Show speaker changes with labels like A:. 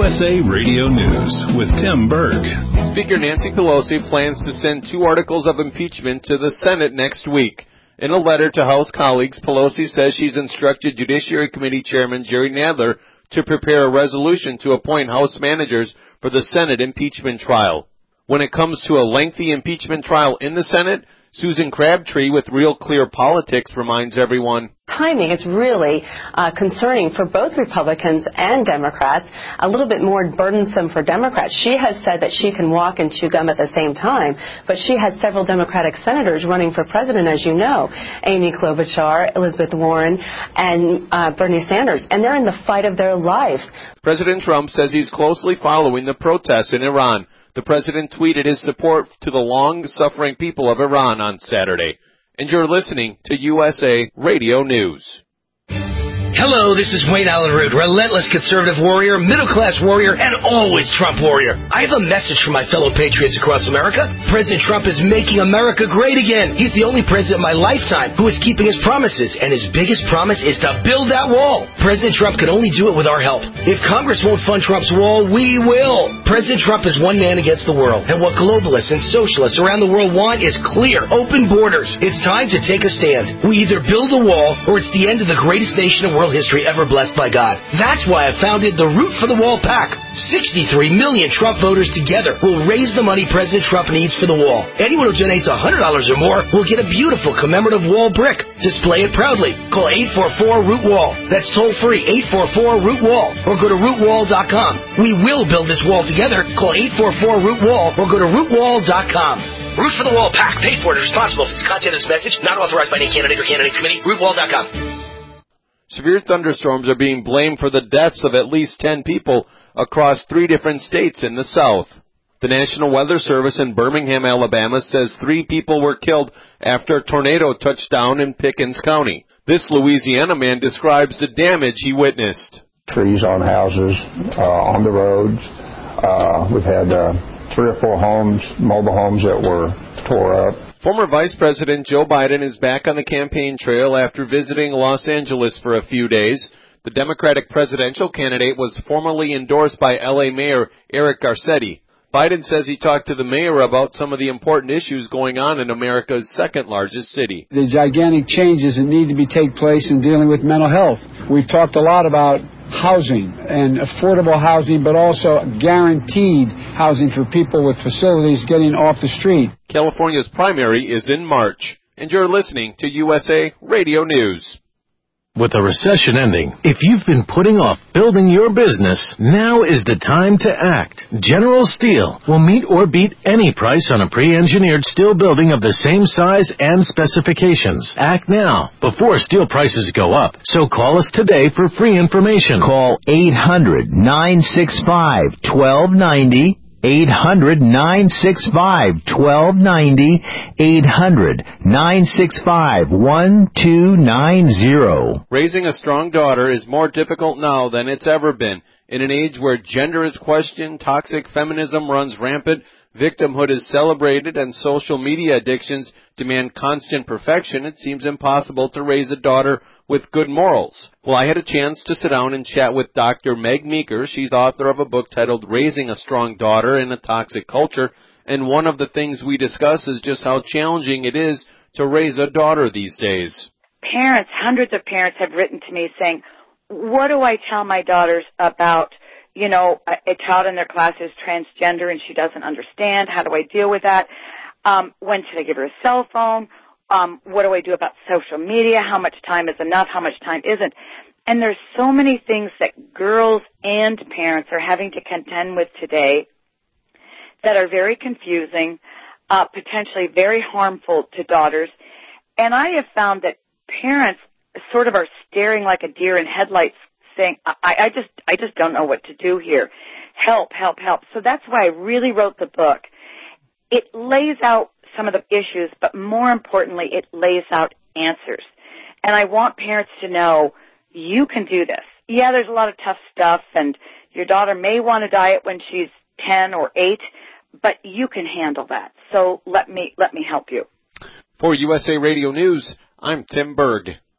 A: USA Radio News with Tim Berg.
B: Speaker Nancy Pelosi plans to send 2 articles of impeachment to the Senate next week. In a letter to House colleagues, Pelosi says she's instructed Judiciary Committee Chairman Jerry Nadler to prepare a resolution to appoint House managers for the Senate impeachment trial. When it comes to a lengthy impeachment trial in the Senate, Susan Crabtree with Real Clear Politics reminds everyone.
C: Timing is really concerning for both Republicans and Democrats, a little bit more burdensome for Democrats. She has said that she can walk and chew gum at the same time, but she has several Democratic senators running for president, as you know, Amy Klobuchar, Elizabeth Warren, and Bernie Sanders, and they're in the fight of their lives.
B: President Trump says he's closely following the protests in Iran. The president tweeted his support to the long-suffering people of Iran on Saturday. And you're listening to USA Radio News.
D: Hello, this is Wayne Allen Root, relentless conservative warrior, middle-class warrior, and always Trump warrior. I have a message for my fellow patriots across America. President Trump is making America great again. He's the only president in my lifetime who is keeping his promises, and his biggest promise is to build that wall. President Trump can only do it with our help. If Congress won't fund Trump's wall, we will. President Trump is one man against the world, and what globalists and socialists around the world want is clear, open borders. It's time to take a stand. We either build a wall, or it's the end of the greatest nation in world history ever blessed by God. That's why I founded the Root for the Wall PAC. 63 million Trump voters together will raise the money President Trump needs for the wall. Anyone who donates $100 or more will get a beautiful commemorative wall brick. Display it proudly. Call 844-ROOT-WALL. That's toll free, 844-ROOT-WALL, or go to rootwall.com. We will build this wall together. Call 844-ROOT-WALL or go to rootwall.com. Root for the Wall PAC. Paid for and responsible for the content of this message. Not authorized by any candidate or candidates committee. Rootwall.com.
B: Severe thunderstorms are being blamed for the deaths of at least 10 people across 3 different states in the South. The National Weather Service in Birmingham, Alabama says 3 people were killed after a tornado touched down in Pickens County. This Louisiana man describes the damage he witnessed.
E: Trees on houses, on the roads. We've had 3 or 4 homes, mobile homes that were tore up.
B: Former Vice President Joe Biden is back on the campaign trail after visiting Los Angeles for a few days. The Democratic presidential candidate was formally endorsed by L.A. Mayor Eric Garcetti. Biden says he talked to the mayor about some of the important issues going on in America's second-largest city.
F: The gigantic changes that need to take place in dealing with mental health. We've talked a lot about housing and affordable housing, but also guaranteed housing for people with facilities getting off the street.
B: California's primary is in March, and you're listening to USA Radio News.
G: With the recession ending, if you've been putting off building your business, now is the time to act. General Steel will meet or beat any price on a pre-engineered steel building of the same size and specifications. Act now, before steel prices go up. So call us today for free information.
H: Call 800-965-1290. 800-965-1290, 800-965-1290.
B: Raising a strong daughter is more difficult now than it's ever been. In an age where gender is questioned, toxic feminism runs rampant, victimhood is celebrated, and social media addictions demand constant perfection, it seems impossible to raise a daughter with good morals. Well, I had a chance to sit down and chat with Dr. Meg Meeker. She's author of a book titled Raising a Strong Daughter in a Toxic Culture, and one of the things we discuss is just how challenging it is to raise a daughter these days.
I: Parents, hundreds of parents have written to me saying, what do I tell my daughters about, a child in their class is transgender and she doesn't understand. How do I deal with that? When should I give her a cell phone? What do I do about social media? How much time is enough? How much time isn't? And there's so many things that girls and parents are having to contend with today that are very confusing, potentially very harmful to daughters. And I have found that parents sort of are staring like a deer in headlights saying, I just don't know what to do here. Help, help, help. So that's why I really wrote the book. It lays out some of the issues, but more importantly, it lays out answers. And I want parents to know you can do this. Yeah, there's a lot of tough stuff, and your daughter may want to diet when she's 10 or 8, but you can handle that. So let me help you.
B: For USA Radio News, I'm Tim Berg.